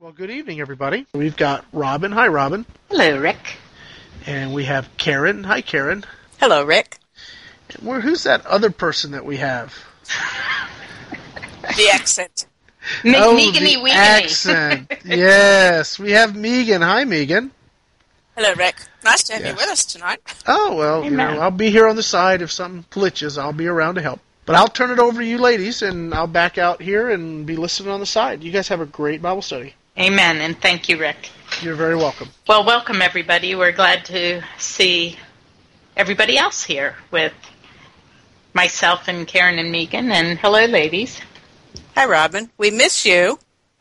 Well, good evening, everybody. We've got Robin. Hi, Robin. Hello, Rick. And we have Karen. Hi, Karen. Hello, Rick. And who's that other person that we have? The accent. Meegany Weegany. Accent. Yes, we have Megan. Hi, Megan. Hello, Rick. Nice to have you with us tonight. Oh, well, I'll be here on the side. If something glitches, I'll be around to help. But I'll turn it over to you ladies, and I'll back out here and be listening on the side. You guys have a great Bible study. Amen, and thank you, Rick. You're very welcome. Well, welcome, everybody. We're glad to see everybody else here with myself and Karen and Megan. And hello, ladies. Hi, Robin. We miss you.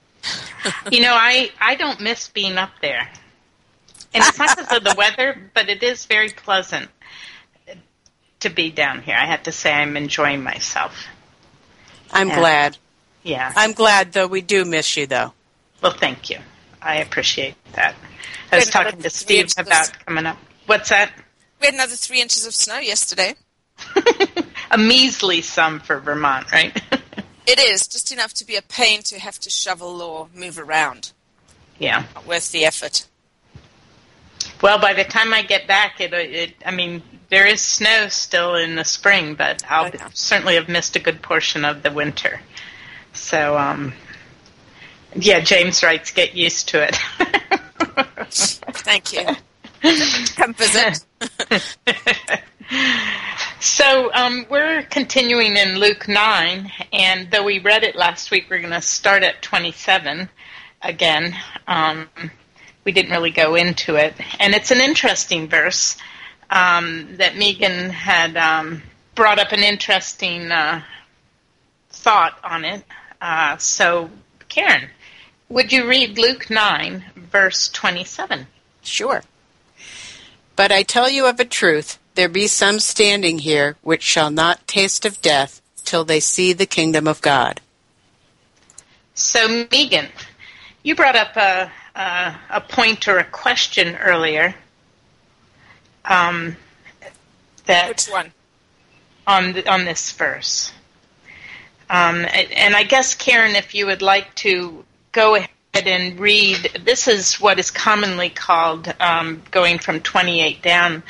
I don't miss being up there. And it's not because of the weather, but it is very pleasant to be down here. I have to say I'm enjoying myself. I'm glad. Yeah. I'm glad, though, we do miss you, though. Well, thank you. I appreciate that. I was talking to Steve about coming up. What's that? We had another 3 inches of snow yesterday. A measly sum for Vermont, right? It is. Just enough to be a pain to have to shovel or move around. Yeah. Not worth the effort. Well, by the time I get back, there is snow still in the spring, but I'll certainly have missed a good portion of the winter. So, James writes, get used to it. Thank you. Come visit. So, we're continuing in Luke 9, and though we read it last week, we're going to start at 27 again. We didn't really go into it. And it's an interesting verse that Megan had brought up an interesting thought on it. So, Karen, would you read Luke 9, verse 27? Sure. But I tell you of a truth, there be some standing here which shall not taste of death till they see the kingdom of God. So, Megan, you brought up a point or a question earlier. Which one? On this verse. And I guess, Karen, if you would like to go ahead and read, this is what is commonly called, going from 28 down,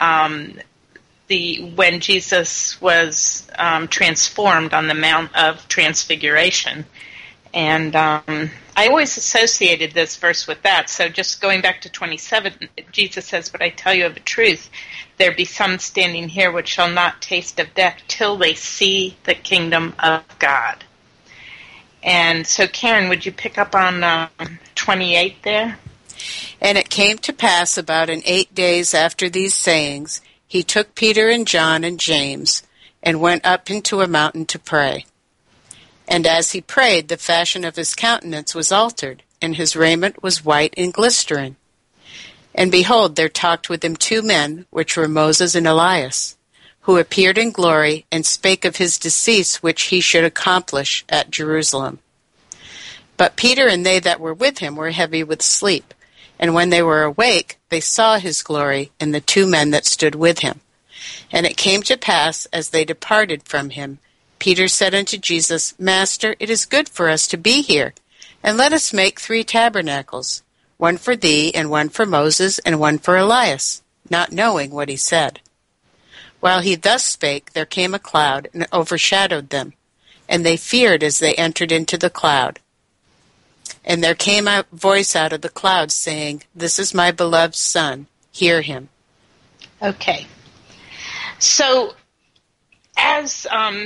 when Jesus was transformed on the Mount of Transfiguration. And I always associated this verse with that. So just going back to 27, Jesus says, but I tell you of a truth, there be some standing here which shall not taste of death till they see the kingdom of God. And so, Karen, would you pick up on 28 there? And it came to pass about 8 days after these sayings, he took Peter and John and James, and went up into a mountain to pray. And as he prayed, the fashion of his countenance was altered, and his raiment was white and glistering. And behold, there talked with him 2 men, which were Moses and Elias, who appeared in glory, and spake of his decease which he should accomplish at Jerusalem. But Peter and they that were with him were heavy with sleep. And when they were awake, they saw his glory, and the 2 men that stood with him. And it came to pass, as they departed from him, Peter said unto Jesus, Master, it is good for us to be here, and let us make 3 tabernacles, one for thee, and one for Moses, and one for Elias, not knowing what he said. While he thus spake, there came a cloud, and overshadowed them, and they feared as they entered into the cloud. And there came a voice out of the cloud, saying, This is my beloved Son, hear him. Okay. So, as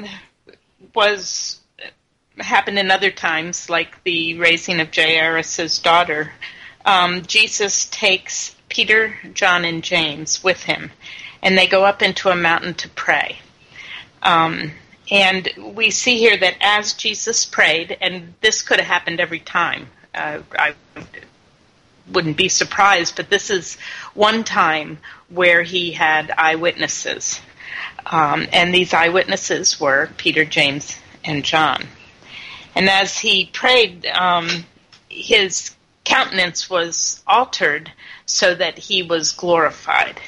happened in other times, like the raising of Jairus' daughter, Jesus takes Peter, John, and James with him, and they go up into a mountain to pray. And we see here that as Jesus prayed, and this could have happened every time, I wouldn't be surprised, but this is one time where he had eyewitnesses. And these eyewitnesses were Peter, James, and John. And as he prayed, his countenance was altered so that he was glorified.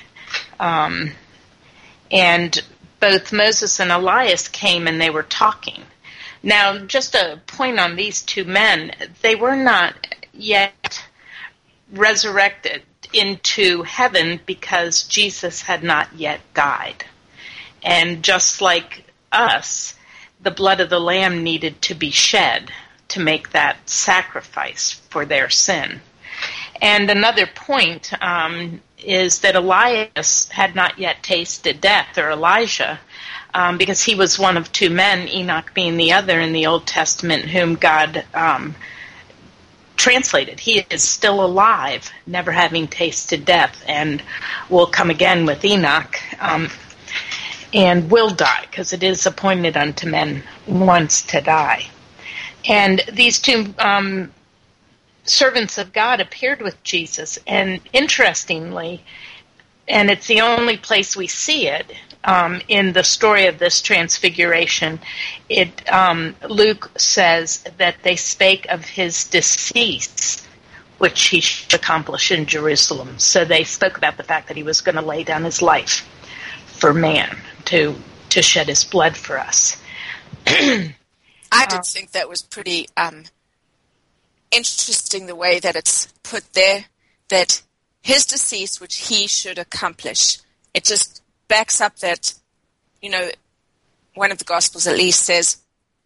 And both Moses and Elias came and they were talking. Now, just a point on these 2 men, they were not yet resurrected into heaven because Jesus had not yet died. And just like us, the blood of the Lamb needed to be shed to make that sacrifice for their sin. And another point is that Elias had not yet tasted death, or Elijah, because he was one of two men, Enoch being the other in the Old Testament, whom God translated. He is still alive, never having tasted death, and will come again with Enoch, and will die, because it is appointed unto men once to die. And these two servants of God appeared with Jesus, and interestingly, and it's the only place we see it in the story of this transfiguration, Luke says that they spake of his decease, which he should accomplish in Jerusalem. So they spoke about the fact that he was going to lay down his life for man, to shed his blood for us. I did think that was pretty interesting, the way that it's put there, that his decease, which he should accomplish. It just backs up that, one of the Gospels at least says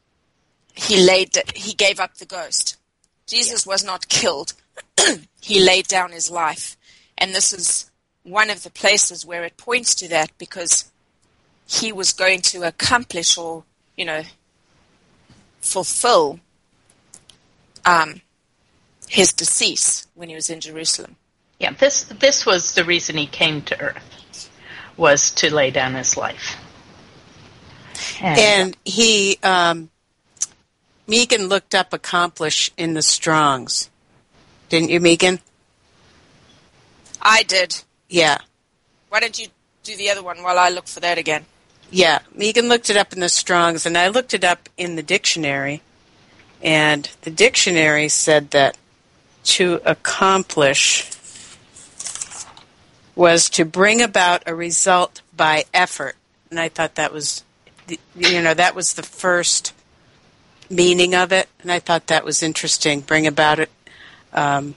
he gave up the ghost. Jesus was not killed. He laid down his life. And this is one of the places where it points to that, because he was going to accomplish or, fulfill his decease when he was in Jerusalem. Yeah, this was the reason he came to earth, was to lay down his life. And he, Megan looked up accomplish in the Strongs. Didn't you, Megan? I did. Yeah. Why don't you do the other one while I look for that again? Yeah, Megan looked it up in the Strongs, and I looked it up in the dictionary. And the dictionary said that to accomplish was to bring about a result by effort. And I thought that was, that was the first meaning of it. And I thought that was interesting, bring about it, a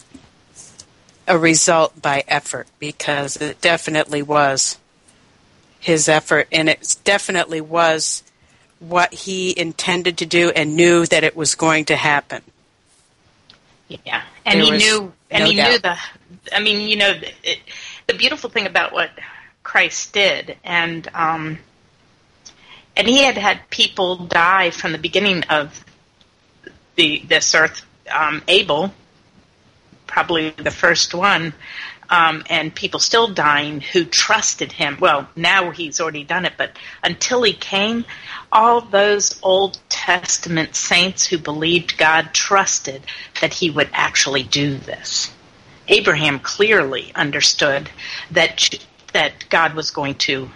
result by effort, because it definitely was his effort, and it definitely was what he intended to do and knew that it was going to happen. Yeah, and he knew the beautiful thing about what Christ did, and he had people die from the beginning of this earth. Abel, probably the first one, and people still dying who trusted him. Well, now he's already done it, but until he came, all those Old Testament saints who believed God trusted that he would actually do this. Abraham clearly understood that God was going to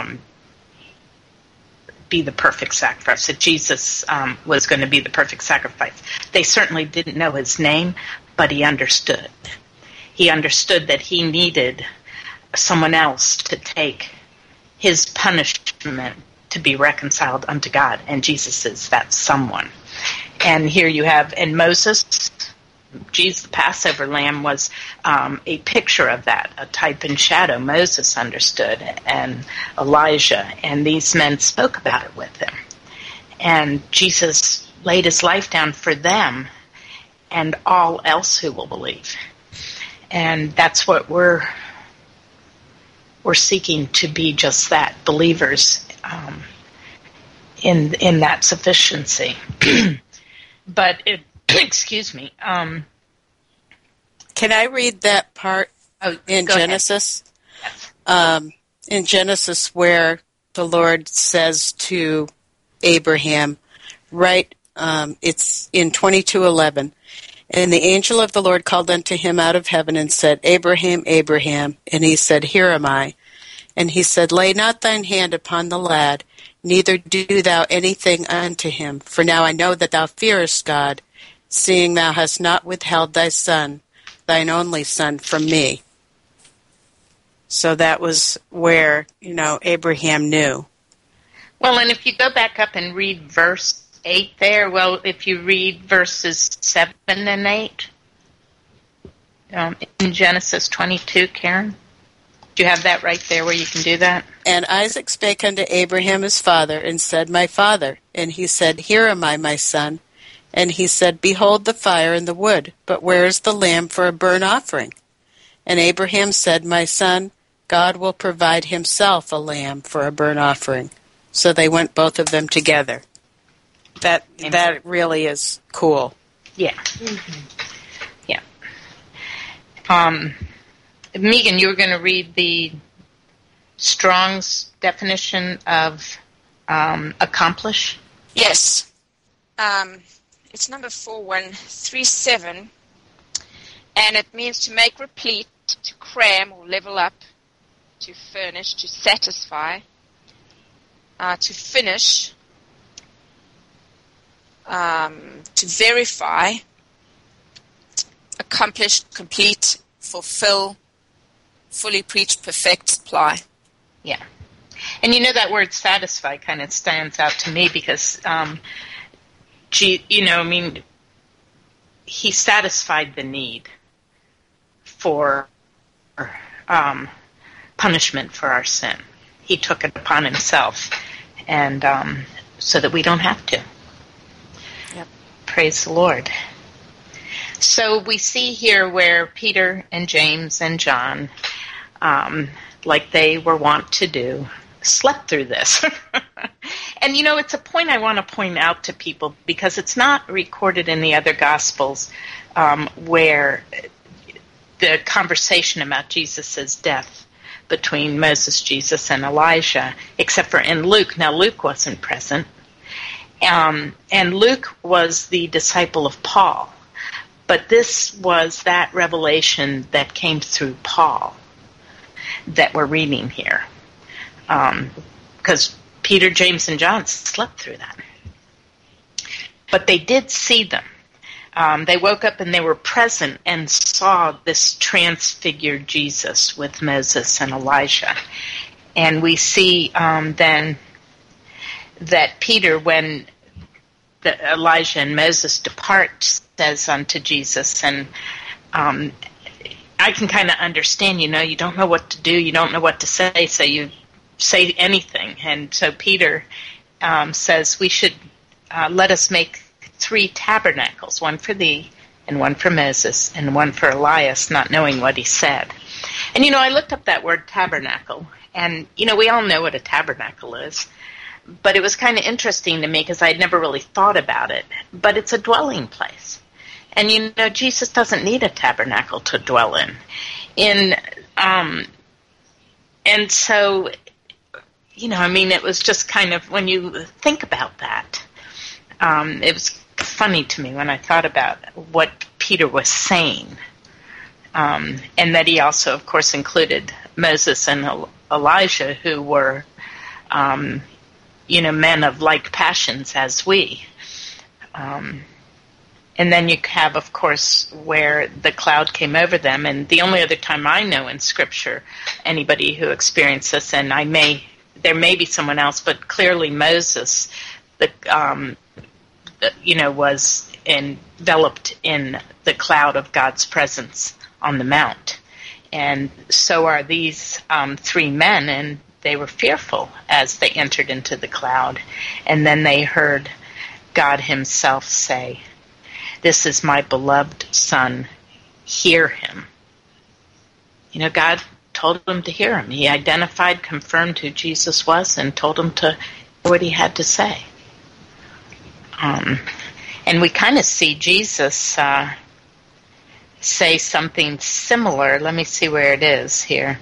be the perfect sacrifice, that Jesus was going to be the perfect sacrifice. They certainly didn't know his name, but he understood. He understood that he needed someone else to take his punishment to be reconciled unto God, and Jesus is that someone. And here you have, and Moses, Jesus, the Passover lamb, was a picture of that, a type and shadow. Moses understood, and Elijah, and these men spoke about it with him. And Jesus laid his life down for them and all else who will believe. And that's what we're seeking to be, just that, believers in that sufficiency. But excuse me. Can I read that part in Genesis? Yes. In Genesis, where the Lord says to Abraham, it's in 22:11. And the angel of the Lord called unto him out of heaven and said, Abraham, Abraham. And he said, Here am I. And he said, Lay not thine hand upon the lad, neither do thou anything unto him. For now I know that thou fearest God, seeing thou hast not withheld thy son, thine only son, from me. So that was where, Abraham knew. Well, and if you go back up and read verse 8 there, well, if you read verses 7 and 8, in Genesis 22, Karen? Do you have that right there where you can do that? And Isaac spake unto Abraham his father, and said, My father. And he said, Here am I, my son. And he said, Behold the fire and the wood, but where is the lamb for a burnt offering? And Abraham said, My son, God will provide himself a lamb for a burnt offering. So they went both of them together. That really is cool. Yeah. Yeah. Megan, you were going to read the Strong's definition of accomplish? Yes. It's number 4137, and it means to make replete, to cram or level up, to furnish, to satisfy, to finish, to verify, accomplish, complete, fulfill, fully preach, perfect, supply. Yeah. And you know that word satisfy kind of stands out to me because, he satisfied the need for punishment for our sin. He took it upon himself, and so that we don't have to. Yep. Praise the Lord. So we see here where Peter and James and John, like they were wont to do, slept through this. And, it's a point I want to point out to people because it's not recorded in the other Gospels where the conversation about Jesus' death between Moses, Jesus, and Elijah, except for in Luke. Now, Luke wasn't present. And Luke was the disciple of Paul. But this was that revelation that came through Paul that we're reading here. Because Peter, James, and John slept through that. But they did see them. They woke up and they were present and saw this transfigured Jesus with Moses and Elijah. And we see then that Peter, when Elijah and Moses depart, says unto Jesus, and I can kind of understand, you don't know what to do, you don't know what to say, so you say anything. And so Peter says, we should let us make 3 tabernacles, one for thee, and one for Moses, and one for Elias, not knowing what he said. And, I looked up that word tabernacle, and, we all know what a tabernacle is, but it was kind of interesting to me because I had never really thought about it. But it's a dwelling place. And, Jesus doesn't need a tabernacle to dwell in. And so, it was just kind of, when you think about that, it was funny to me when I thought about what Peter was saying. And that he also, of course, included Moses and Elijah, who were, men of like passions as we. And then you have, of course, where the cloud came over them. And the only other time I know in Scripture anybody who experienced this, and there may be someone else, but clearly Moses, was enveloped in the cloud of God's presence on the mount. And so are these 3 men, and they were fearful as they entered into the cloud. And then they heard God himself say, "This is my beloved Son, hear him." God told them to hear him. He identified, confirmed who Jesus was, and told them to hear what he had to say. And we kind of see Jesus say something similar. Let me see where it is here.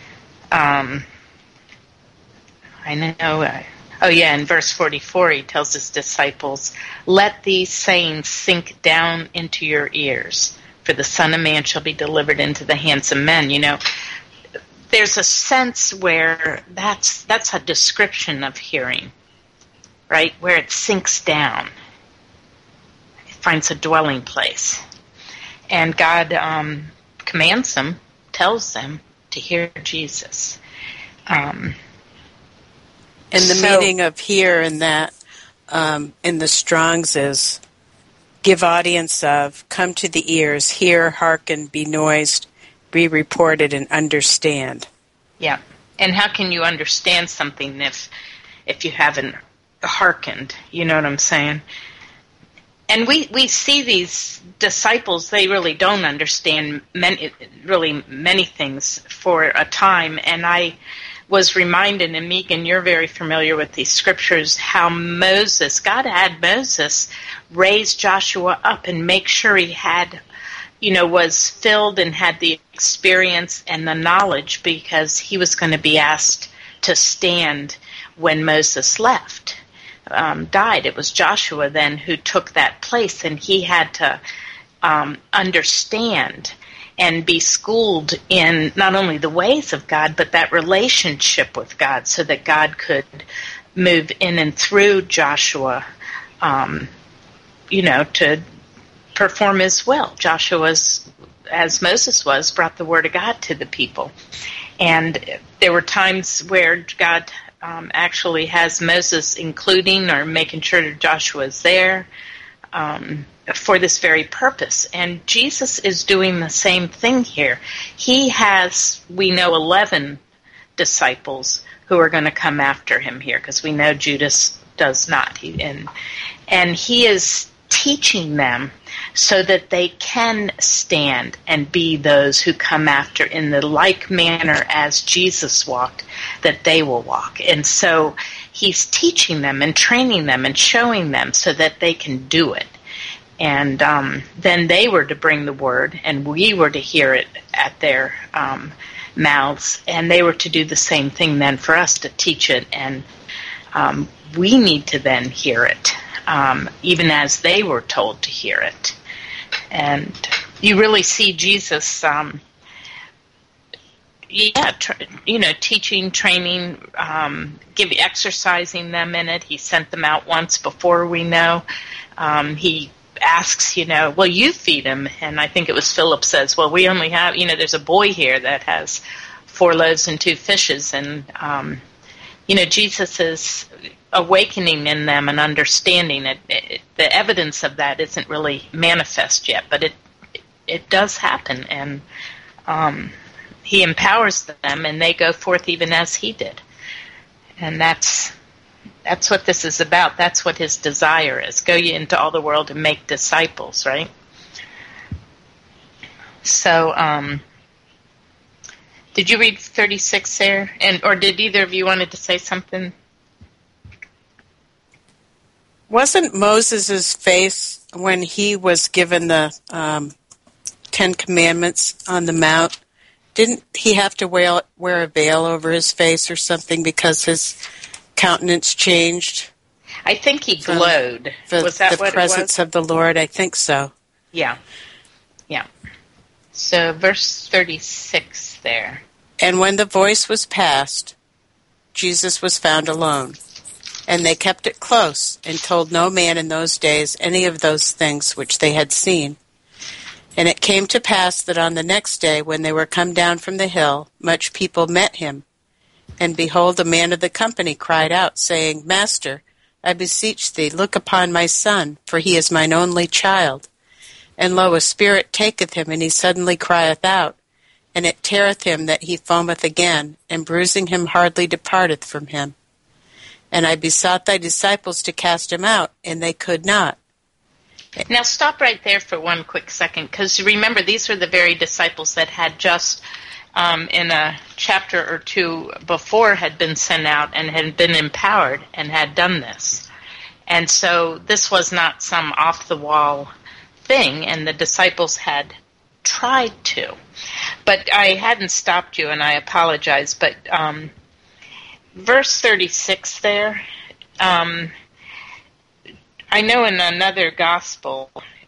I know. In verse 44, he tells his disciples, "Let these sayings sink down into your ears, for the Son of Man shall be delivered into the hands of men." There's a sense where that's a description of hearing, right? Where it sinks down. It finds a dwelling place. And God commands them, tells them to hear Jesus. And the meaning of here in that, in the Strong's is give audience of, come to the ears, hear, hearken, be noised, be reported, and understand. Yeah. And how can you understand something if you haven't hearkened? You know what I'm saying? And we see these disciples, they really don't understand many things for a time. And I was reminded, and Megan, you're very familiar with these scriptures, how God had Moses raise Joshua up and make sure he had, was filled and had the experience and the knowledge, because he was going to be asked to stand when Moses died. It was Joshua then who took that place, and he had to understand and be schooled in not only the ways of God, but that relationship with God, so that God could move in and through Joshua, to perform his will. Joshua, as Moses was, brought the word of God to the people. And there were times where God actually has Moses including or making sure that Joshua is there for this very purpose. And Jesus is doing the same thing here. He has, we know, 11 disciples who are going to come after him here, because we know Judas does not. And he is teaching them so that they can stand and be those who come after in the like manner as Jesus walked, that they will walk. And so he's teaching them and training them and showing them so that they can do it. And then they were to bring the word, and we were to hear it at their mouths, and they were to do the same thing then for us to teach it, and we need to then hear it, even as they were told to hear it. And you really see Jesus, teaching, training, exercising them in it. He sent them out once before, we know. He asks, well, you feed him. And I think it was Philip says, well, we only have, there's a boy here that has 4 loaves and 2 fishes. And, Jesus is awakening in them and understanding it. The evidence of that isn't really manifest yet, but it does happen. And he empowers them, and they go forth even as he did. And that's what this is about. That's what his desire is. Go ye into all the world and make disciples, right? So, did you read 36 there? Or did either of you wanted to say something? Wasn't Moses' face, when he was given the 10 Commandments on the Mount, didn't he have to wear a veil over his face or something because his countenance changed? I think he glowed. Was that what it was? The presence of the Lord, I think so. Yeah. So verse 36 there. And when the voice was past, Jesus was found alone. And they kept it close, and told no man in those days any of those things which they had seen. And it came to pass that on the next day, when they were come down from the hill, much people met him. And behold, a man of the company cried out, saying, Master, I beseech thee, look upon my son, for he is mine only child. And lo, a spirit taketh him, and he suddenly crieth out, and it teareth him that he foameth again, and bruising him hardly departeth from him. And I besought thy disciples to cast him out, and they could not. Now stop right there for one quick second, because remember, these were the very disciples that had just, in a chapter or 2 before, had been sent out and had been empowered and had done this. And so this was not some off-the-wall thing, and the disciples had tried to. But I hadn't stopped you, and I apologize, but verse 36 there, I know in another gospel,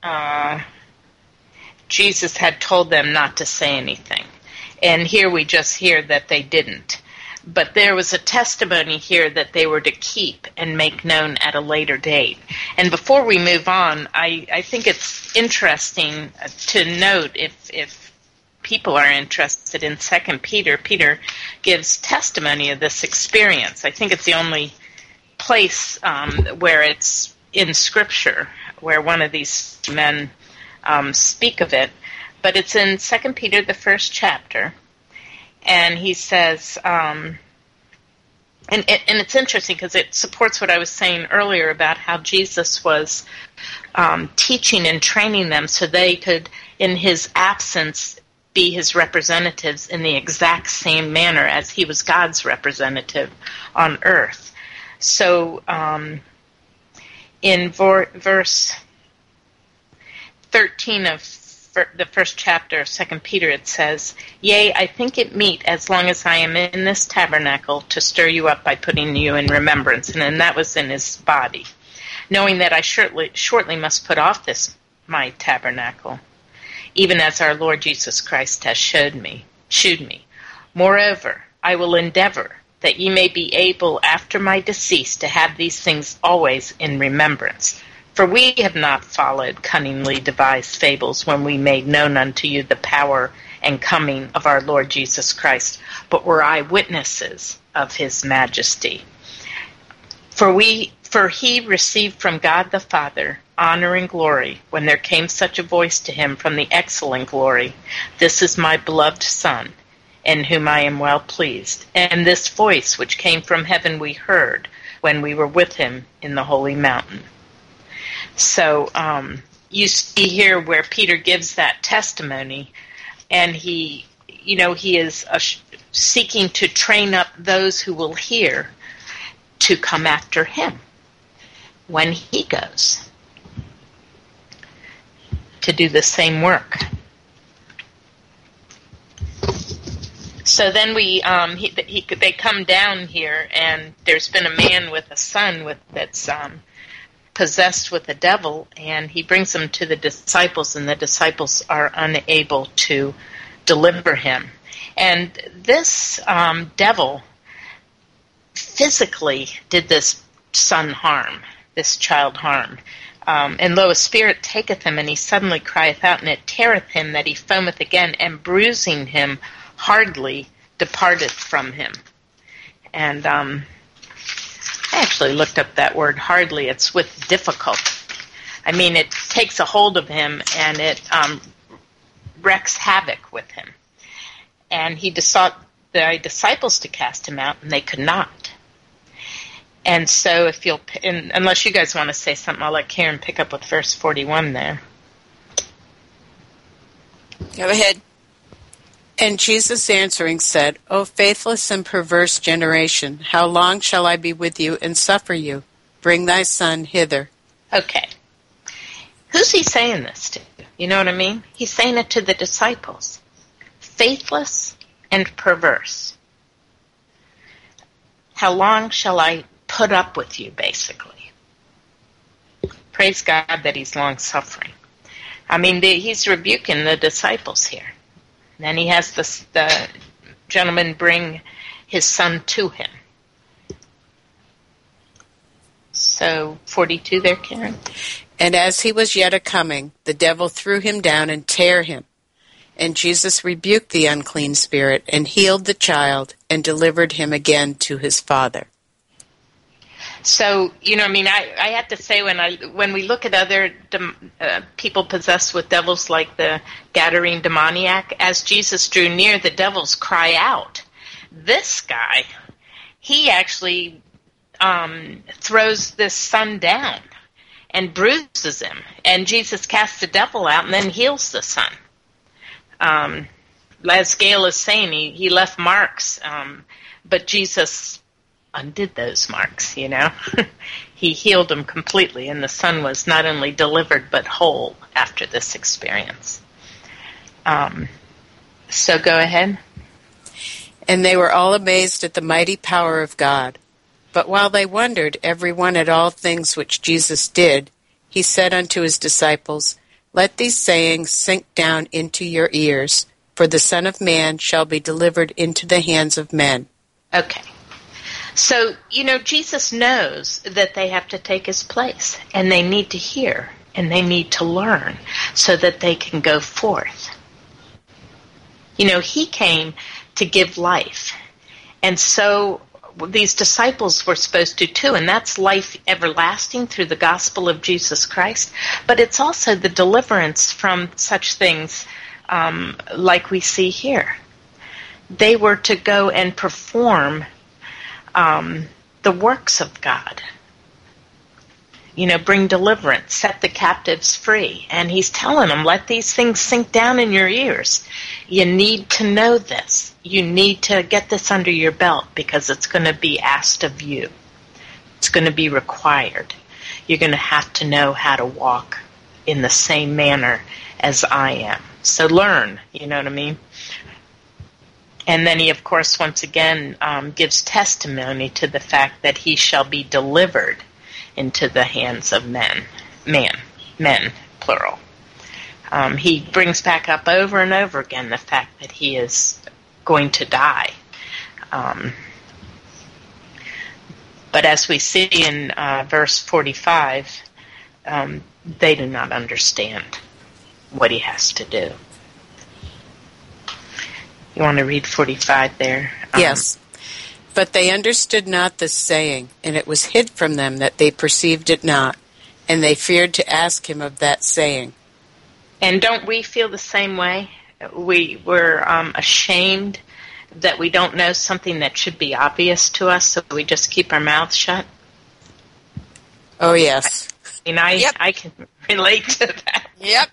Jesus had told them not to say anything. And here we just hear that they didn't. But there was a testimony here that they were to keep and make known at a later date. And before we move on, I think it's interesting to note, if people are interested in 2 Peter, Peter gives testimony of this experience. I think it's the only place where it's in Scripture where one of these men speak of it, but it's in 2 Peter, the first chapter, and he says, and it's interesting because it supports what I was saying earlier about how Jesus was teaching and training them so they could, in his absence, be his representatives in the exact same manner as he was God's representative on earth. So in verse 13 of the first chapter of 2 Peter, it says, "Yea, I think it meet, as long as I am in this tabernacle, to stir you up by putting you in remembrance." And then that was in his body. "Knowing that I shortly must put off this my tabernacle, even as our Lord Jesus Christ has shewed me. Moreover, I will endeavor that ye may be able after my decease to have these things always in remembrance. For we have not followed cunningly devised fables when we made known unto you the power and coming of our Lord Jesus Christ, but were eyewitnesses of his majesty. For he received from God the Father honor and glory when there came such a voice to him from the excellent glory, This is my beloved Son, in whom I am well pleased. And this voice which came from heaven we heard when we were with him in the holy mountain." So you see here where Peter gives that testimony, and he is seeking to train up those who will hear to come after him when he goes to do the same work. So then they come down here, and there's been a man with a son that's possessed with the devil, and he brings him to the disciples, and the disciples are unable to deliver him. And this devil physically did this son harm, this child harm. And lo, a spirit taketh him, and he suddenly crieth out, and it teareth him that he foameth again, and bruising him hardly departeth from him. And I actually looked up that word hardly. It's with difficulty. I mean, it takes a hold of him, and it wreaks havoc with him. And he besought the disciples to cast him out, and they could not. And so unless you guys want to say something, I'll let Karen pick up with verse 41 there. Go ahead. And Jesus answering said, O faithless and perverse generation, how long shall I be with you and suffer you? Bring thy son hither. Okay. Who's he saying this to? You know what I mean? He's saying it to the disciples. Faithless and perverse. How long shall I put up with you, basically? Praise God that he's long-suffering. I mean, he's rebuking the disciples here. Then he has the gentleman bring his son to him. So, 42 there, Karen. And as he was yet a-coming, the devil threw him down and tare him. And Jesus rebuked the unclean spirit, and healed the child, and delivered him again to his father. So, I have to say, when we look at other people possessed with devils like the Gadarene demoniac, as Jesus drew near, the devils cry out. This guy, he actually throws this son down and bruises him. And Jesus casts the devil out and then heals the son. As Gail is saying, he left marks, but Jesus undid those marks, He healed him completely, and the son was not only delivered but whole after this experience. So go ahead. And they were all amazed at the mighty power of God. But while they wondered every one at all things which Jesus did, he said unto his disciples, Let these sayings sink down into your ears, for the Son of Man shall be delivered into the hands of men. Okay. So, Jesus knows that they have to take his place, and they need to hear, and they need to learn, so that they can go forth. He came to give life. And so these disciples were supposed to too, and that's life everlasting through the gospel of Jesus Christ. But it's also the deliverance from such things like we see here. They were to go and perform the works of God. Bring deliverance, set the captives free. And he's telling them, let these things sink down in your ears. You need to know this. You need to get this under your belt because it's going to be asked of you. It's going to be required. You're going to have to know how to walk in the same manner as I am. So learn, you know what I mean? And then he, of course, once again gives testimony to the fact that he shall be delivered into the hands of men, plural. He brings back up over and over again the fact that he is going to die. But as we see in verse 45, they do not understand what he has to do. You want to read 45 there? Yes. But they understood not the saying, and it was hid from them that they perceived it not, and they feared to ask him of that saying. And don't we feel the same way? We're ashamed that we don't know something that should be obvious to us, so we just keep our mouths shut? Oh, yes. Yep. I can relate to that. Yep.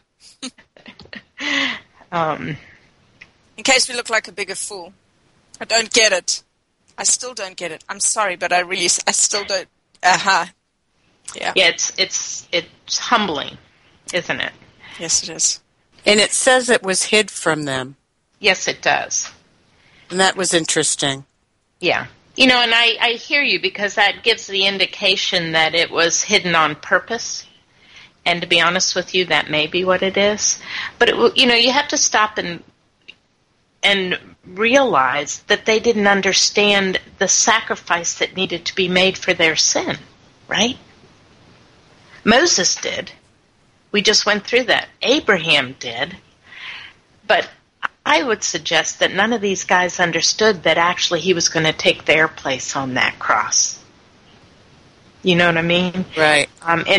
In case we look like a bigger fool. I don't get it. I still don't get it. I'm sorry, but I still don't. Yeah. Yeah, it's humbling, isn't it? Yes, it is. And it says it was hid from them. Yes, it does. And that was interesting. Yeah. And I hear you because that gives the indication that it was hidden on purpose. And to be honest with you, that may be what it is. But, you have to stop and realize that they didn't understand the sacrifice that needed to be made for their sin, right? Moses did. We just went through that. Abraham did. But I would suggest that none of these guys understood that actually he was going to take their place on that cross. You know what I mean? Right.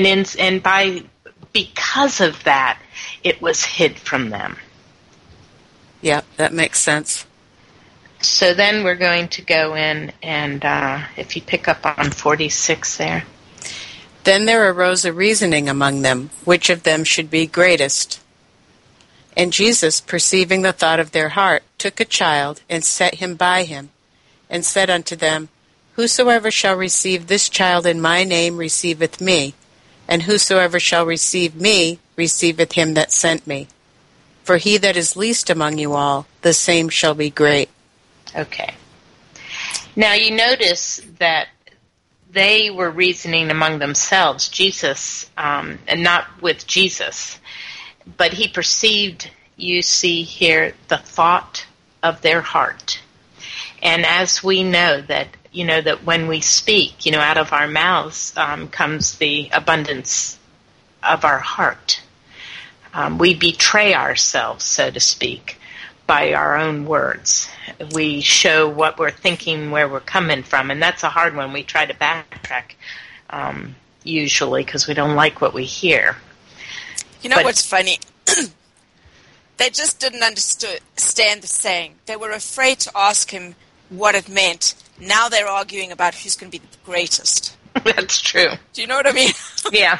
Because of that, it was hid from them. Yeah, that makes sense. So then we're going to go in and if you pick up on 46 there. Then there arose a reasoning among them, which of them should be greatest. And Jesus, perceiving the thought of their heart, took a child, and set him by him, and said unto them, Whosoever shall receive this child in my name receiveth me, and whosoever shall receive me receiveth him that sent me. For he that is least among you all, the same shall be great. Okay. Now you notice that they were reasoning among themselves, Jesus, and not with Jesus. But he perceived, you see here, the thought of their heart. And as we know that, that when we speak, out of our mouths comes the abundance of our heart. We betray ourselves, so to speak, by our own words. We show what we're thinking, where we're coming from, and that's a hard one. We try to backtrack, usually, because we don't like what we hear. What's funny? They just didn't understand the saying. They were afraid to ask him what it meant. Now they're arguing about who's going to be the greatest. That's true. Do you know what I mean? Yeah.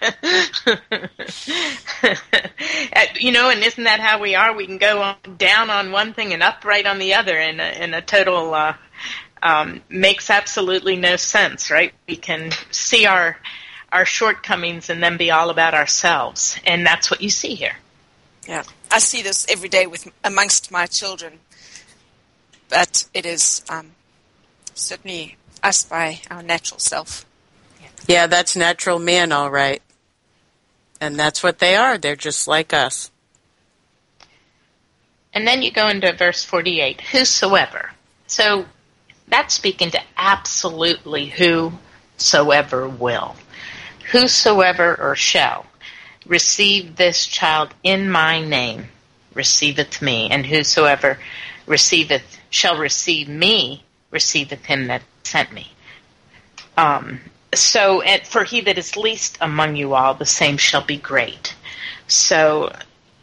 And isn't that how we are? We can go down on one thing and upright on the other in a total makes absolutely no sense, right? We can see our shortcomings and then be all about ourselves. And that's what you see here. Yeah. I see this every day amongst my children. But it is certainly us by our natural self. Yeah, that's natural man, all right. And that's what they are. They're just like us. And then you go into verse 48, whosoever. So that's speaking to absolutely whosoever will. Whosoever or shall receive this child in my name receiveth me, and whosoever shall receive me receiveth him that sent me. For he that is least among you all, the same shall be great. So,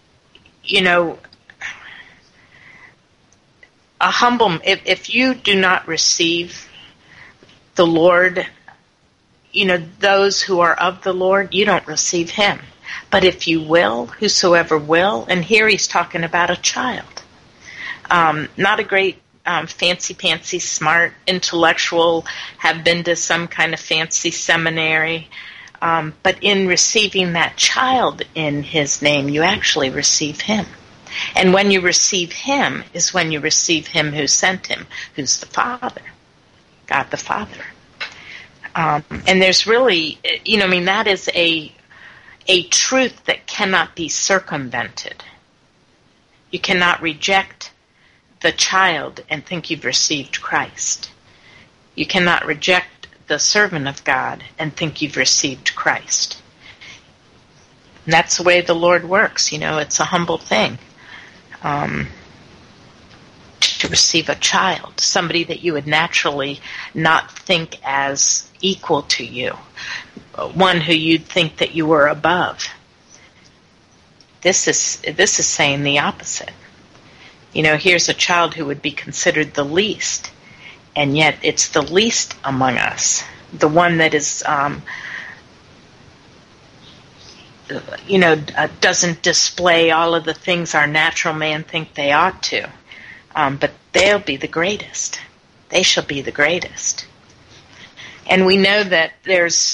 if you do not receive the Lord, those who are of the Lord, you don't receive him. But if you will, whosoever will, and here he's talking about a child, not a great fancy, smart, intellectual, have been to some kind of fancy seminary, but in receiving that child in his name, you actually receive him. And when you receive him is when you receive him who sent him, who's the Father, God the Father. And there's really, that is a truth that cannot be circumvented. You cannot reject the child and think you've received Christ. You cannot reject the servant of God and think you've received Christ. And that's the way the Lord works. It's a humble thing to receive a child, somebody that you would naturally not think as equal to you, one who you'd think that you were above. This is saying the opposite. Here's a child who would be considered the least, and yet it's the least among us, the one that is, doesn't display all of the things our natural man think they ought to, but they'll be the greatest. They shall be the greatest. And we know that there's,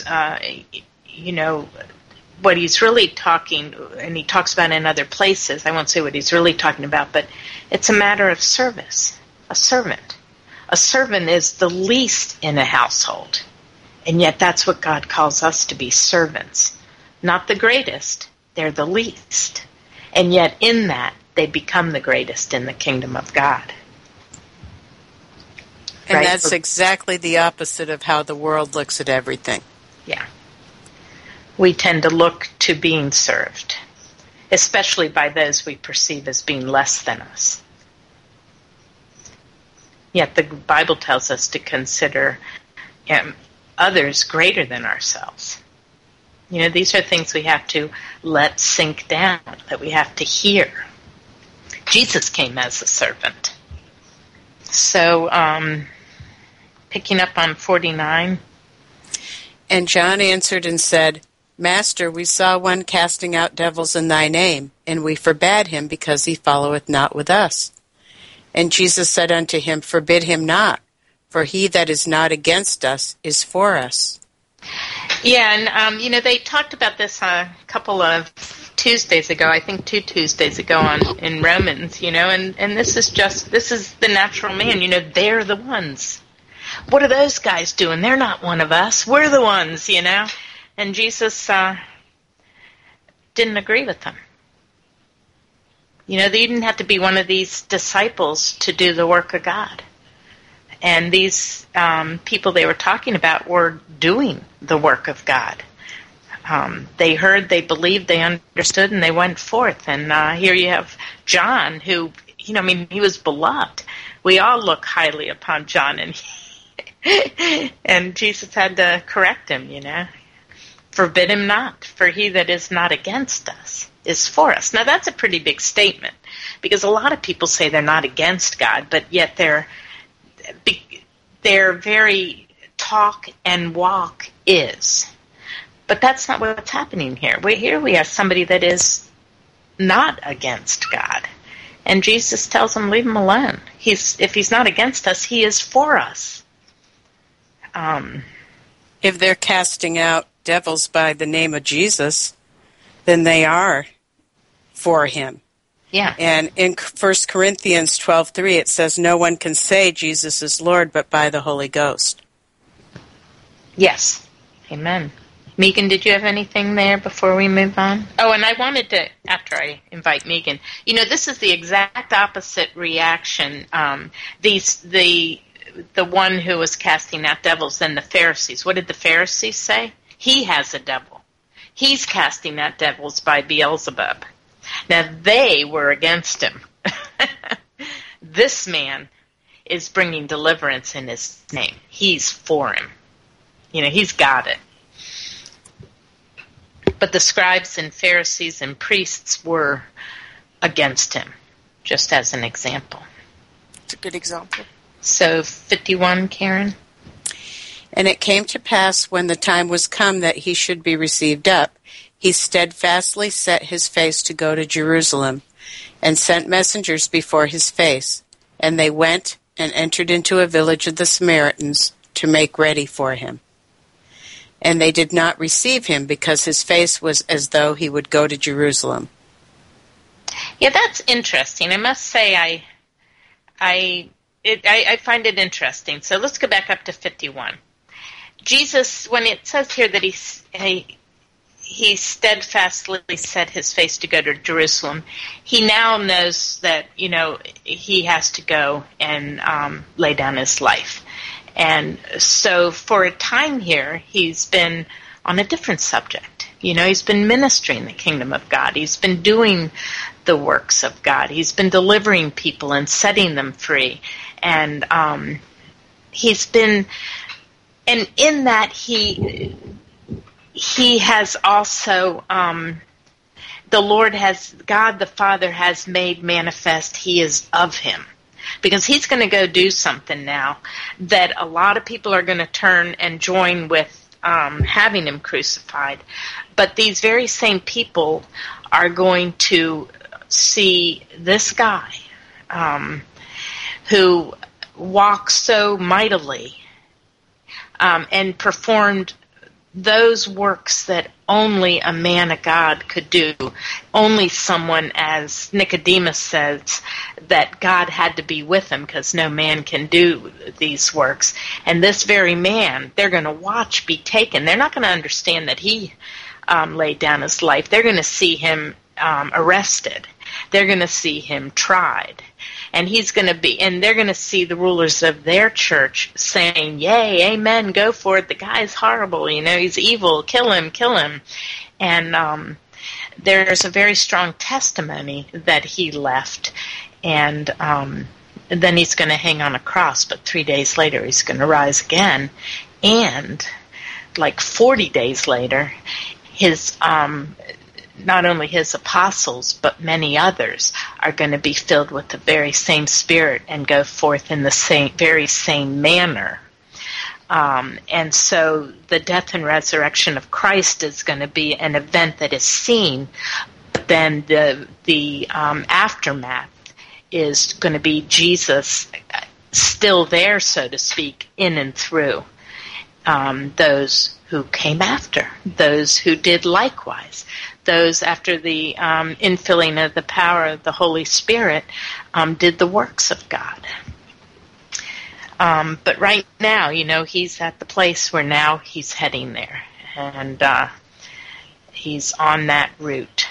what he's really talking, and he talks about in other places, I won't say what he's really talking about, but it's a matter of service, a servant. A servant is the least in a household, and yet that's what God calls us to be, servants. Not the greatest, they're the least. And yet in that, they become the greatest in the kingdom of God. And right? that's exactly the opposite of how the world looks at everything. Yeah. We tend to look to being served, especially by those we perceive as being less than us. Yet the Bible tells us to consider others greater than ourselves. These are things we have to let sink down, that we have to hear. Jesus came as a servant. So, picking up on 49. And John answered and said, Master, we saw one casting out devils in thy name, and we forbade him, because he followeth not with us. And Jesus said unto him, Forbid him not, for he that is not against us is for us. Yeah, and, they talked about this a couple of Tuesdays ago, I think 2 Tuesdays ago in Romans, and this is the natural man, they're the ones. What are those guys doing? They're not one of us. We're the ones, And Jesus didn't agree with them. They didn't have to be one of these disciples to do the work of God. And these people they were talking about were doing the work of God. They heard, they believed, they understood, and they went forth. And here you have John, who, he was beloved. We all look highly upon John, and Jesus had to correct him, Forbid him not, for he that is not against us is for us. Now, that's a pretty big statement, because a lot of people say they're not against God, but yet their very talk and walk is. But that's not what's happening here. Here we have somebody that is not against God. And Jesus tells him, leave him alone. If he's not against us, he is for us. If they're casting out devils by the name of Jesus, then they are for him. Yeah. And in 1 Corinthians 12:3, it says, no one can say Jesus is Lord but by the Holy Ghost. Yes. Amen. Megan, did you have anything there before we move on? Oh, and I wanted to, after I invite Megan, this is the exact opposite reaction. The one who was casting out devils than the Pharisees. What did the Pharisees say? He has a devil. He's casting out devils by Beelzebub. Now, they were against him. This man, is bringing deliverance in his name. He's for him. He's got it. But the scribes and Pharisees and priests were against him, just as an example. It's a good example. So 51, Karen? And it came to pass when the time was come that he should be received up, he steadfastly set his face to go to Jerusalem, and sent messengers before his face. And they went and entered into a village of the Samaritans to make ready for him. And they did not receive him, because his face was as though he would go to Jerusalem. Yeah, that's interesting. I must say I find it interesting. So let's go back up to 51. Jesus, when it says here that he steadfastly set his face to go to Jerusalem, he now knows that, he has to go and lay down his life. And so for a time here, he's been on a different subject. He's been ministering the kingdom of God. He's been doing the works of God. He's been delivering people and setting them free. And he's been, and in that he has also, God the Father has made manifest he is of him. Because he's going to go do something now that a lot of people are going to turn and join with having him crucified. But these very same people are going to see this guy who walked so mightily and performed those works that only a man of God could do. Only someone, as Nicodemus says, that God had to be with him because no man can do these works. And this very man, they're going to watch be taken. They're not going to understand that he laid down his life. They're going to see him arrested. They're going to see him tried. And they're going to see the rulers of their church saying, yay, amen, go for it. The guy's horrible, he's evil, kill him. And there's a very strong testimony that he left. And then he's going to hang on a cross, but 3 days later he's going to rise again. And like 40 days later, his not only his apostles, but many others are going to be filled with the very same Spirit and go forth in the very same manner. And so the death and resurrection of Christ is going to be an event that is seen, but then the aftermath is going to be Jesus still there, so to speak, in and through those who came after, those who did likewise. Those after the infilling of the power of the Holy Spirit did the works of God. But right now, he's at the place where now he's heading there. And he's on that route.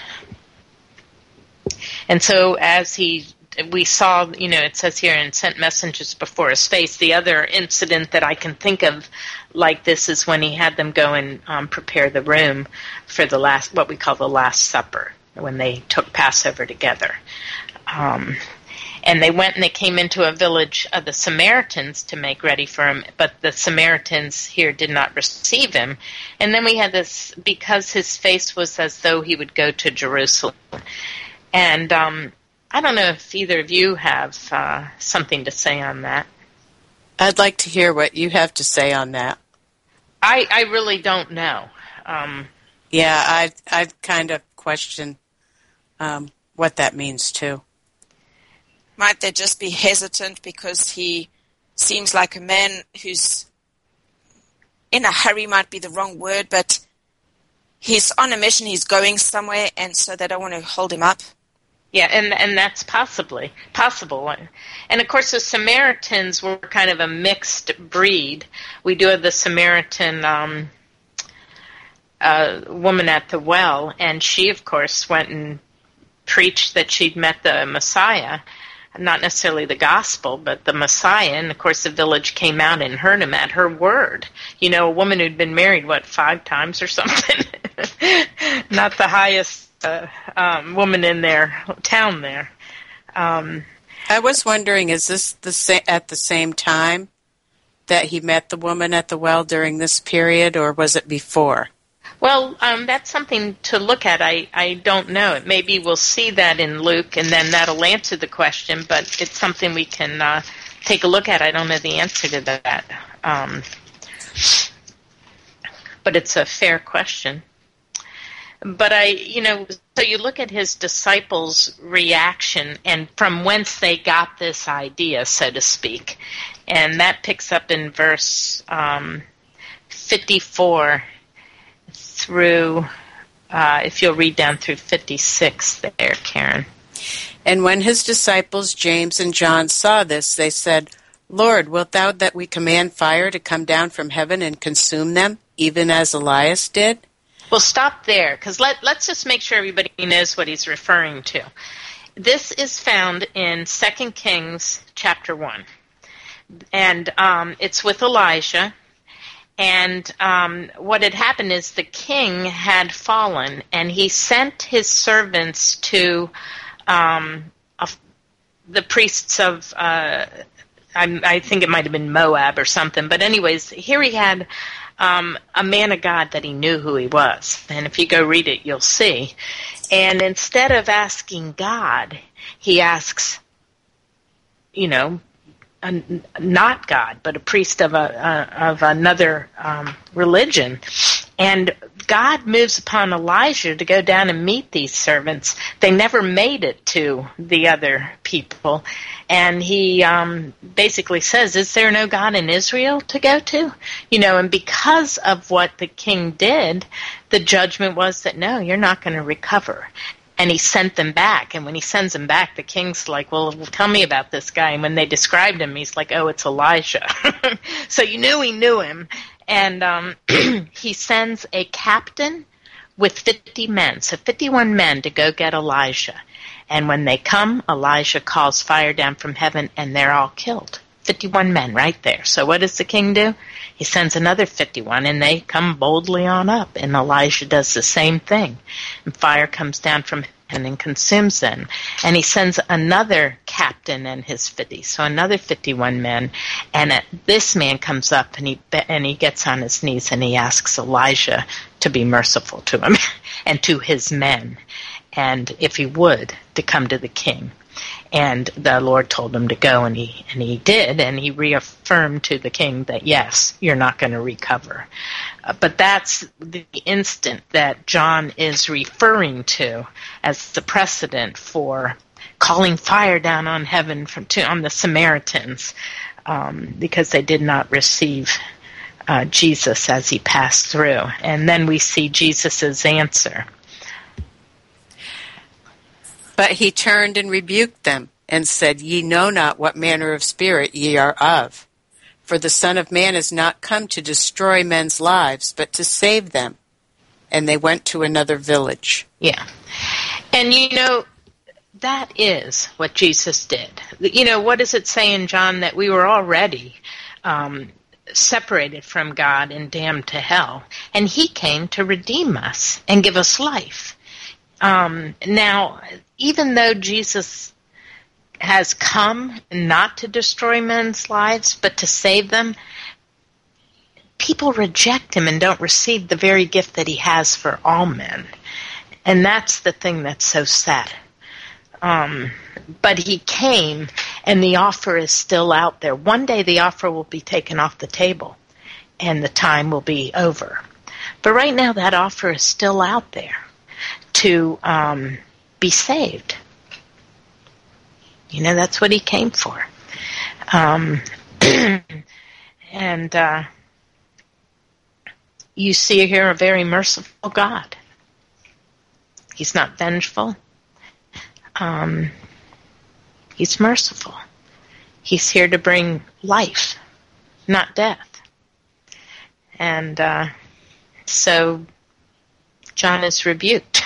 And so as we saw, it says here, and sent messengers before his face. The other incident that I can think of like this is when he had them go and prepare the room for what we call the Last Supper, when they took Passover together. And they went and they came into a village of the Samaritans to make ready for him, but the Samaritans here did not receive him. And then we had this, because his face was as though he would go to Jerusalem. And I don't know if either of you have something to say on that. I'd like to hear what you have to say on that. I really don't know. Yeah, I kind of question what that means too. Might they just be hesitant because he seems like a man who's in a hurry, might be the wrong word, but he's on a mission, he's going somewhere, and so they don't want to hold him up? Yeah, and that's possible. And of course the Samaritans were kind of a mixed breed. We do have the Samaritan woman at the well, and she of course went and preached that she'd met the Messiah, not necessarily the gospel, but the Messiah. And of course the village came out and heard him at her word. A woman who'd been married, 5 times or something? Not the highest woman in their town there. I was wondering, is this at the same time that he met the woman at the well during this period, or was it before? Well, that's something to look at. I don't know. Maybe we'll see that in Luke, and then that'll answer the question, but it's something we can take a look at. I don't know the answer to that. But it's a fair question. But so you look at his disciples' reaction and from whence they got this idea, so to speak. And that picks up in verse 54 through, if you'll read down through 56 there, Karen. And when his disciples James and John saw this, they said, Lord, wilt thou that we command fire to come down from heaven and consume them, even as Elias did? Well, stop there, because let's just make sure everybody knows what he's referring to. This is found in 2 Kings chapter 1. And it's with Elijah. And what had happened is the king had fallen, and he sent his servants to the priests of, I think it might have been Moab or something. But anyways, here he had a man of God that he knew who he was. And if you go read it, you'll see. And instead of asking God, he asks, not God, but a priest of another religion. And God moves upon Elijah to go down and meet these servants. They never made it to the other people. And he basically says, is there no God in Israel to go to? And because of what the king did, the judgment was that, no, you're not going to recover. And he sent them back. And when he sends them back, the king's like, well, tell me about this guy. And when they described him, he's like, oh, it's Elijah. So you knew he knew him. And he sends a captain with 50 men, so 51 men to go get Elijah. And when they come, Elijah calls fire down from heaven, and they're all killed. 51 men right there. So what does the king do? He sends another 51, and they come boldly on up. And Elijah does the same thing. And fire comes down from heaven and consumes them. And he sends another captain and his 50. So another 51 men. And this man comes up, and he gets on his knees, and he asks Elijah to be merciful to him and to his men. And if he would, to come to the king. And the Lord told him to go, and he did, and he reaffirmed to the king that, yes, you're not going to recover. But that's the instant that John is referring to as the precedent for calling fire down on heaven on the Samaritans because they did not receive Jesus as he passed through. And then we see Jesus' answer. But he turned and rebuked them, and said, Ye know not what manner of spirit ye are of. For the Son of Man is not come to destroy men's lives, but to save them. And they went to another village. Yeah. And that is what Jesus did. What does it say in John? That we were already separated from God and damned to hell. And he came to redeem us and give us life. Now, even though Jesus has come not to destroy men's lives, but to save them, people reject him and don't receive the very gift that he has for all men. And that's the thing that's so sad. But he came, and the offer is still out there. One day the offer will be taken off the table, and the time will be over. But right now that offer is still out there to be saved. That's what he came for. And you see here a very merciful God. He's not vengeful. He's merciful. He's here to bring life, not death. And so John is rebuked.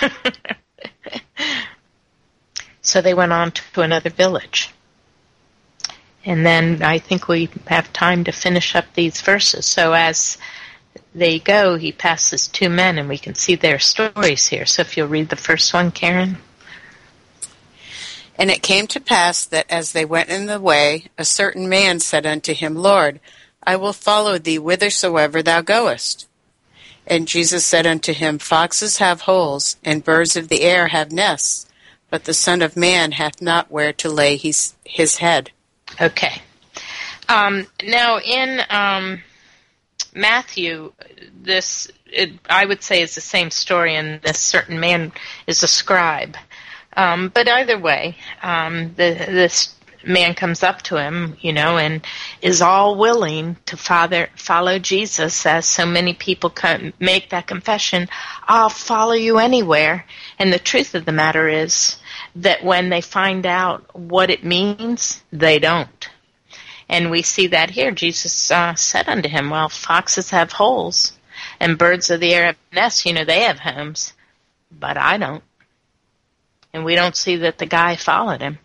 So they went on to another village. And then I think we have time to finish up these verses. So as they go, he passes two men, and we can see their stories here. So if you'll read the first one, Karen. And it came to pass that as they went in the way, a certain man said unto him, Lord, I will follow thee whithersoever thou goest. And Jesus said unto him, Foxes have holes, and birds of the air have nests, but the Son of Man hath not where to lay his head. Okay. Now, in Matthew, I would say is the same story, and this certain man is a scribe. But either way, this man comes up to him, and is all willing to follow Jesus, as so many people make that confession, I'll follow you anywhere. And the truth of the matter is that when they find out what it means, they don't. And we see that here. Jesus said unto him, well, foxes have holes, and birds of the air have nests. They have homes, but I don't. And we don't see that the guy followed him.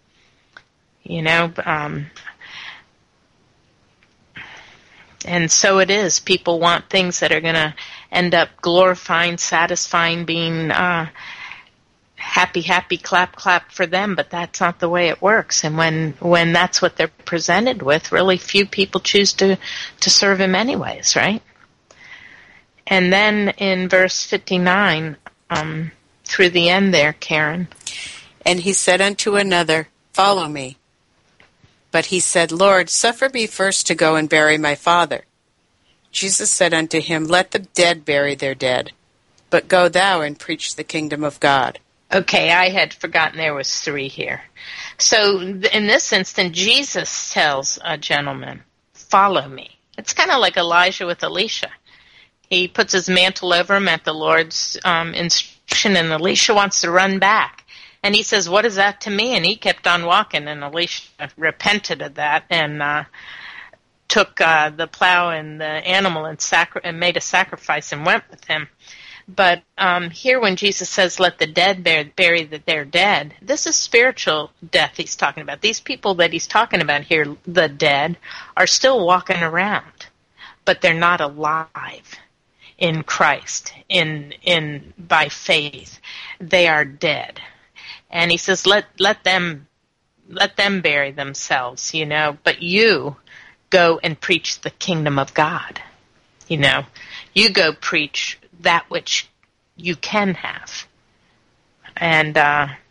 And so it is. People want things that are going to end up glorifying, satisfying, being happy, happy, clap, clap for them, but that's not the way it works. And when that's what they're presented with, really few people choose to serve him anyways, right? And then in verse 59, through the end there, Karen. And he said unto another, Follow me. But he said, Lord, suffer me first to go and bury my father. Jesus said unto him, Let the dead bury their dead, but go thou and preach the kingdom of God. Okay, I had forgotten there was 3 here. So in this instance, Jesus tells a gentleman, follow me. It's kind of like Elijah with Elisha. He puts his mantle over him at the Lord's instruction, and Elisha wants to run back. And he says, what is that to me? And he kept on walking, and Elisha repented of that and took the plow and the animal and made a sacrifice and went with him. But here when Jesus says, let the dead bury their dead, this is spiritual death he's talking about. These people that he's talking about here, the dead, are still walking around, but they're not alive in Christ, by faith. They are dead. And he says, let them bury themselves, but you go and preach the kingdom of God. You go preach that which you can have. And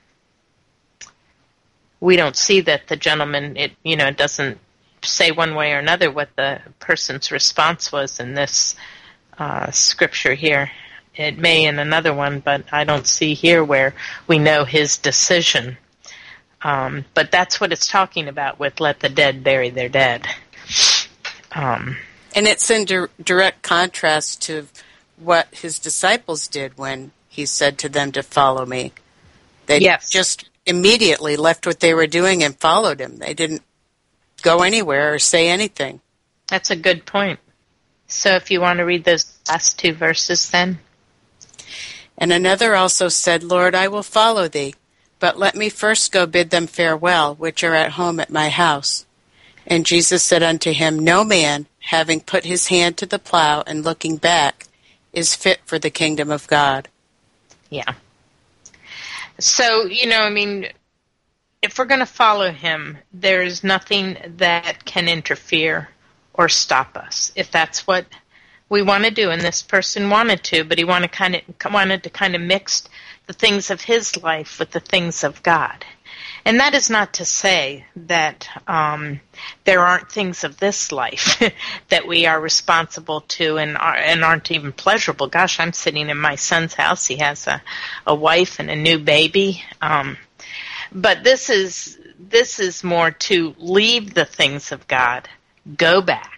we don't see that the gentleman, it doesn't say one way or another what the person's response was in this scripture here. It may in another one, but I don't see here where we know his decision. But that's what it's talking about with let the dead bury their dead. And it's in direct contrast to what his disciples did when he said to them to follow me. They just immediately left what they were doing and followed him. They didn't go anywhere or say anything. That's a good point. So if you want to read those last 2 verses then. And another also said, Lord, I will follow thee, but let me first go bid them farewell, which are at home at my house. And Jesus said unto him, No man, having put his hand to the plow and looking back, is fit for the kingdom of God. Yeah. So, if we're going to follow him, there is nothing that can interfere or stop us. If that's what we want to do, and this person wanted to, but he wanted to kind of mix the things of his life with the things of God. And that is not to say that there aren't things of this life that we are responsible to and aren't even pleasurable. Gosh, I'm sitting in my son's house. He has a wife and a new baby. But this is more to leave the things of God, go back.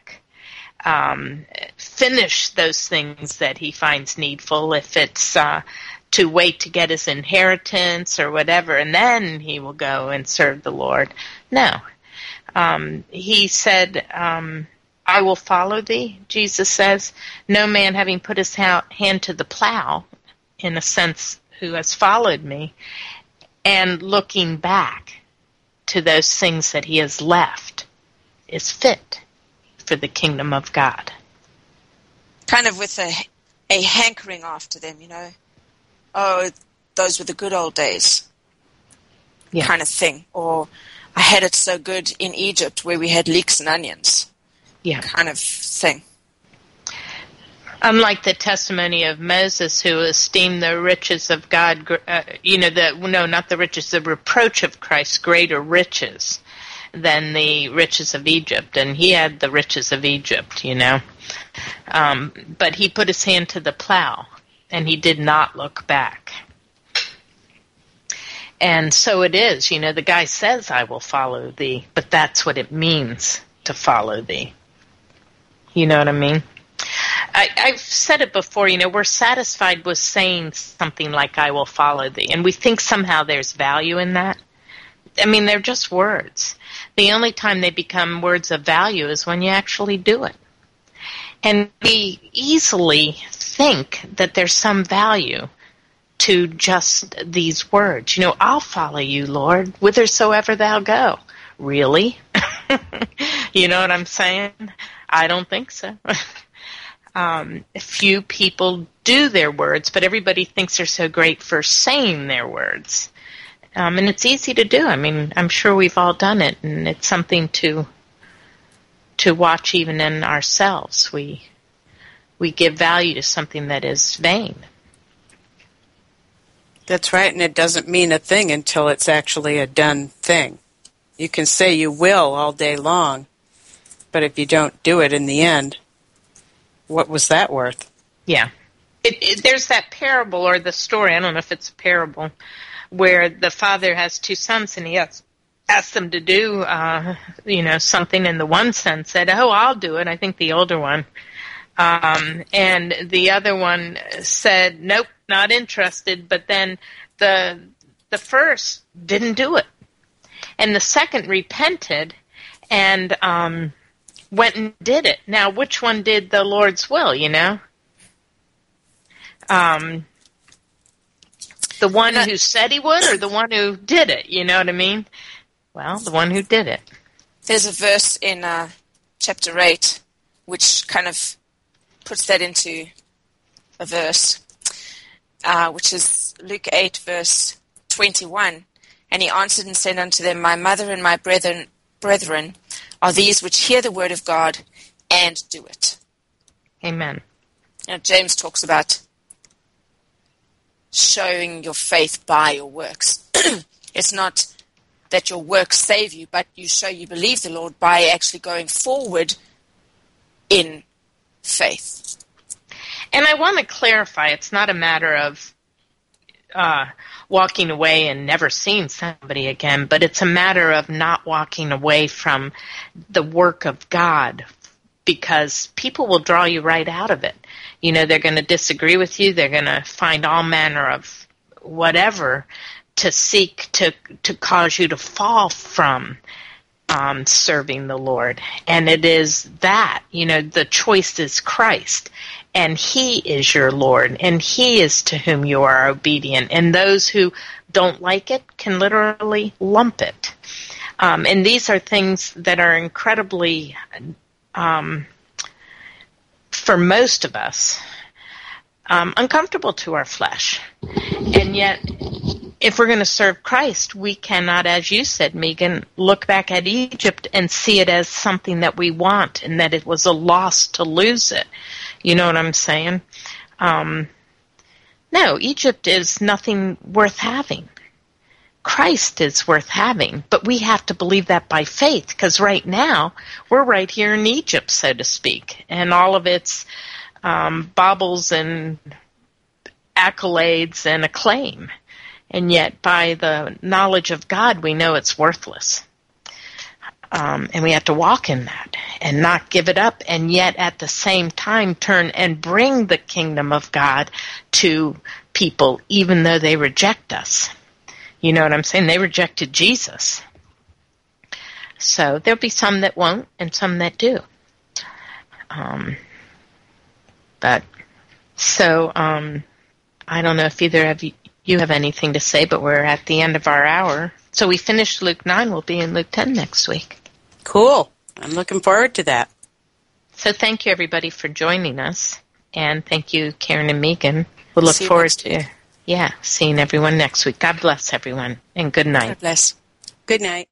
Finish those things that he finds needful, if it's to wait to get his inheritance or whatever, and then he will go and serve the Lord. No. He said, I will follow thee, Jesus says. No man having put his hand to the plow, in a sense, who has followed me, and looking back to those things that he has left, is fit for the kingdom of God. Kind of with a hankering after them, Oh, those were the good old days. kind of thing. Or I had it so good in Egypt where we had leeks and onions kind of thing. Unlike the testimony of Moses, who esteemed the riches of God, not the riches, the reproach of Christ greater riches than the riches of Egypt. And he had the riches of Egypt, but he put his hand to the plow, and he did not look back. And so it is, the guy says, I will follow thee, but that's what it means to follow thee. You know what I mean? I've said it before, we're satisfied with saying something like, I will follow thee. And we think somehow there's value in that. I mean, they're just words. The only time they become words of value is when you actually do it. And we easily think that there's some value to just these words. I'll follow you, Lord, whithersoever thou go. Really? You know what I'm saying? I don't think so. Few people do their words, but everybody thinks they're so great for saying their words. And it's easy to do. I mean, I'm sure we've all done it, and it's something to watch even in ourselves. We give value to something that is vain. That's right, and it doesn't mean a thing until it's actually a done thing. You can say you will all day long, but if you don't do it in the end, what was that worth? Yeah. There's that parable or the story, I don't know if it's a parable, where the father has two sons and he asks them to do, something, and the one son said, oh, I'll do it, I think the older one. And the other one said, nope, not interested, but then the first didn't do it. And the second repented and went and did it. Now, which one did the Lord's will, The one who said he would, or the one who did it, you know what I mean? Well, the one who did it. There's a verse in chapter 8 which kind of puts that into a verse, which is Luke 8, verse 21. And he answered and said unto them, my mother and my brethren are these which hear the word of God and do it. Amen. James talks about showing your faith by your works. It's not that your works save you, but you show you believe the Lord by actually going forward in faith. And I want to clarify, it's not a matter of walking away and never seeing somebody again, but it's a matter of not walking away from the work of God, because people will draw you right out of it. They're going to disagree with you. They're going to find all manner of whatever to seek to cause you to fall from serving the Lord. And it is that, the choice is Christ. And he is your Lord, and he is to whom you are obedient. And those who don't like it can literally lump it. And these are things that are incredibly, for most of us, uncomfortable to our flesh. And yet, if we're going to serve Christ, we cannot, as you said, Megan, look back at Egypt and see it as something that we want and that it was a loss to lose it. You know what I'm saying? No, Egypt is nothing worth having. Christ is worth having, but we have to believe that by faith, because right now we're right here in Egypt, so to speak, and all of its baubles and accolades and acclaim. And yet, by the knowledge of God, we know it's worthless. And we have to walk in that and not give it up, and yet at the same time turn and bring the kingdom of God to people, even though they reject us. You know what I'm saying? They rejected Jesus. So there'll be some that won't and some that do. I don't know if either of you have anything to say, but we're at the end of our hour. So we finished Luke 9. We'll be in Luke 10 next week. Cool. I'm looking forward to that. So thank you, everybody, for joining us. And thank you, Karen and Megan. We'll look forward to Yeah, seeing everyone next week. God bless everyone, and good night. God bless. Good night.